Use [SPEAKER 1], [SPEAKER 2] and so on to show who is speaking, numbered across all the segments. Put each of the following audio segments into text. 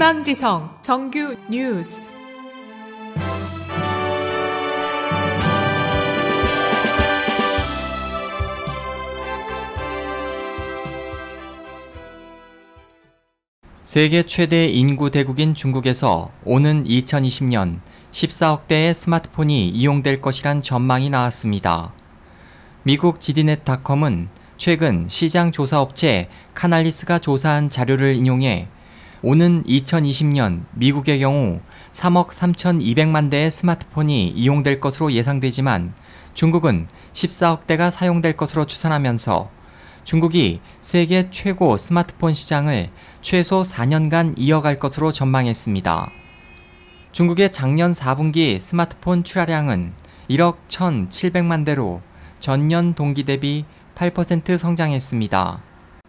[SPEAKER 1] 희망지성 정규 뉴스.
[SPEAKER 2] 세계 최대 인구 대국인 중국에서 오는 2020년 14억 대의 스마트폰이 이용될 것이란 전망이 나왔습니다. 미국 지디넷닷컴은 최근 시장 조사 업체 카날리스가 조사한 자료를 인용해 오는 2020년 미국의 경우 3억 3,200만 대의 스마트폰이 이용될 것으로 예상되지만 중국은 14억 대가 사용될 것으로 추산하면서 중국이 세계 최고 스마트폰 시장을 최소 4년간 이어갈 것으로 전망했습니다. 중국의 작년 4분기 스마트폰 출하량은 1억 1,700만 대로 전년 동기 대비 8% 성장했습니다.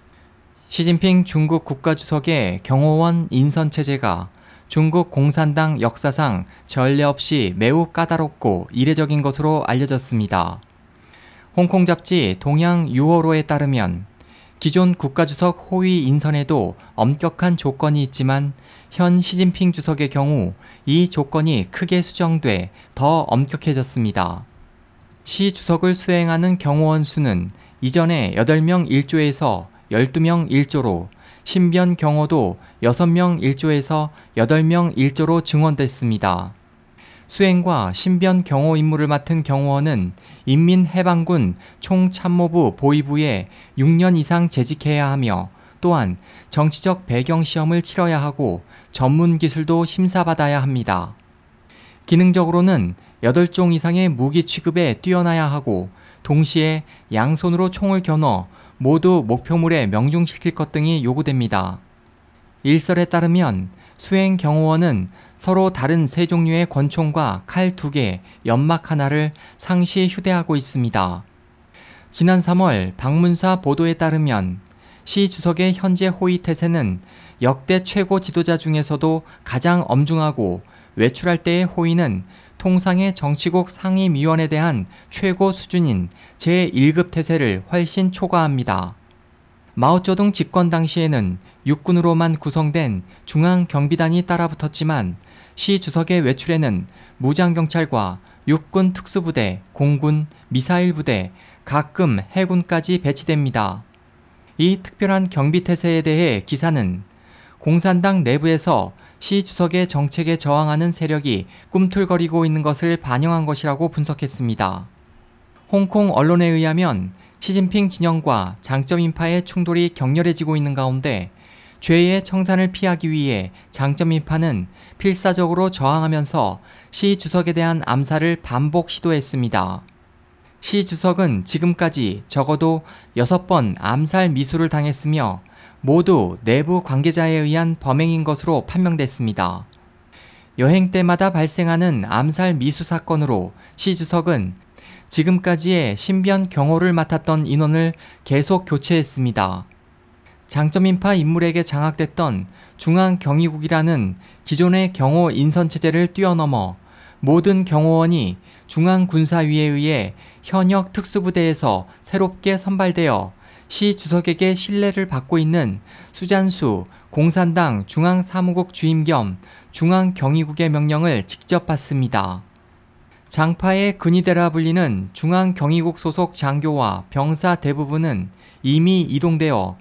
[SPEAKER 2] 시진핑 중국 국가주석의 경호원 인선체제가 중국 공산당 역사상 전례 없이 매우 까다롭고 이례적인 것으로 알려졌습니다. 홍콩 잡지 동양 유어로에 따르면 기존 국가주석 호위 인선에도 엄격한 조건이 있지만 현 시진핑 주석의 경우 이 조건이 크게 수정돼 더 엄격해졌습니다. 시 주석을 수행하는 경호원 수는 이전에 8명 1조에서 12명 1조로, 신변 경호도 6명 1조에서 8명 1조로 증원됐습니다. 수행과 신변 경호 임무를 맡은 경호원은 인민해방군 총참모부 보위부에 6년 이상 재직해야 하며 또한 정치적 배경 시험을 치러야 하고 전문 기술도 심사받아야 합니다. 기능적으로는 8종 이상의 무기 취급에 뛰어나야 하고 동시에 양손으로 총을 겨눠 모두 목표물에 명중시킬 것 등이 요구됩니다. 일설에 따르면 수행 경호원은 서로 다른 3종류의 권총과 칼 2개, 연막 하나를 상시 휴대하고 있습니다. 지난 3월 방문사 보도에 따르면 시 주석의 현재 호위 태세는 역대 최고 지도자 중에서도 가장 엄중하고 외출할 때의 호위는 통상의 정치국 상임위원에 대한 최고 수준인 제1급 태세를 훨씬 초과합니다. 마오쩌둥 집권 당시에는 육군으로만 구성된 중앙경비단이 따라붙었지만 시 주석의 외출에는 무장경찰과 육군 특수부대, 공군, 미사일부대, 가끔 해군까지 배치됩니다. 이 특별한 경비태세에 대해 기사는 공산당 내부에서 시 주석의 정책에 저항하는 세력이 꿈틀거리고 있는 것을 반영한 것이라고 분석했습니다. 홍콩 언론에 의하면 시진핑 진영과 장점인파의 충돌이 격렬해지고 있는 가운데 죄의 청산을 피하기 위해 장점인파는 필사적으로 저항하면서 시 주석에 대한 암살을 반복 시도했습니다. 시 주석은 지금까지 적어도 6번 암살 미수를 당했으며 모두 내부 관계자에 의한 범행인 것으로 판명됐습니다. 여행 때마다 발생하는 암살 미수 사건으로 시 주석은 지금까지의 신변 경호를 맡았던 인원을 계속 교체했습니다. 장점인파 인물에게 장악됐던 중앙경위국이라는 기존의 경호 인선체제를 뛰어넘어 모든 경호원이 중앙군사위에 의해 현역 특수부대에서 새롭게 선발되어 시 주석에게 신뢰를 받고 있는 수잔수 공산당 중앙사무국 주임 겸 중앙경위국의 명령을 직접 받습니다. 장파의 근위대라 불리는 중앙경위국 소속 장교와 병사 대부분은 이미 이동되어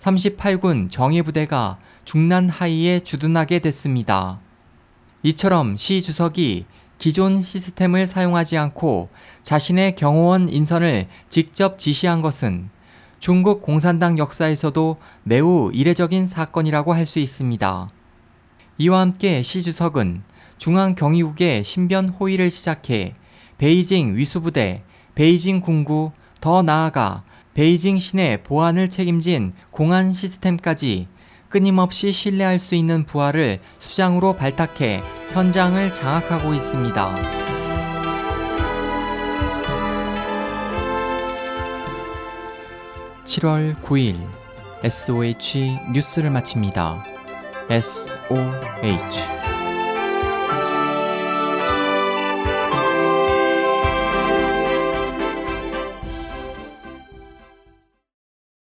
[SPEAKER 2] 38군 정예부대가 중난 하위에 주둔하게 됐습니다. 이처럼 시 주석이 기존 시스템을 사용하지 않고 자신의 경호원 인선을 직접 지시한 것은 중국 공산당 역사에서도 매우 이례적인 사건이라고 할 수 있습니다. 이와 함께 시 주석은 중앙경위국의 신변 호위를 시작해 베이징 위수부대, 베이징 군구, 더 나아가 베이징 시내 보안을 책임진 공안 시스템까지 끊임없이 신뢰할 수 있는 부하를 수장으로 발탁해 현장을 장악하고 있습니다. 7월 9일 SOH 뉴스를 마칩니다. SOH